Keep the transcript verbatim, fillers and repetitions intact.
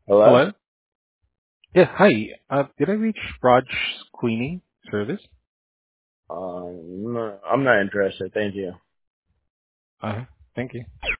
Hello? Hello? Yeah, hi. Uh, did I reach Raj Cleaning Service? Um, no, I'm not interested. Thank you. Uh, thank you.